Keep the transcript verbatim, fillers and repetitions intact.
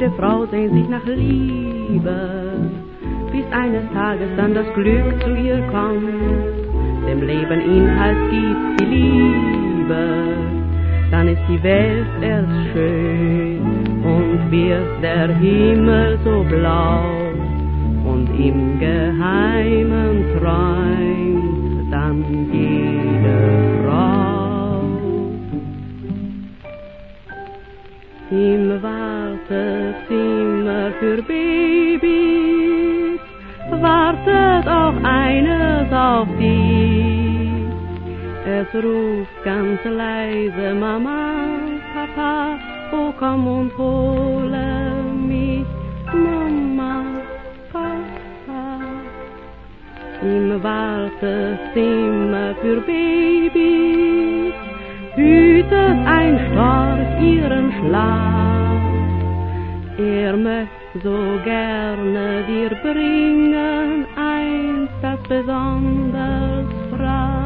Jede Frau sehnt sich nach Liebe, bis eines Tages dann das Glück zu ihr kommt, dem Leben Inhalt gibt die Liebe, dann ist die Welt erst schön und wird der Himmel so blau und im Geheimen träumt dann jede Frau. Im Wartezimmer für Babys wartet auch eines auf dich. Es ruft ganz leise: Mama, Papa, oh komm und hole mich. Mama, Papa. Im Wartezimmer für Babys hütet ein Storch ihren Schlaf. Er möchte so gerne dir bringen eins, das besonders fragt.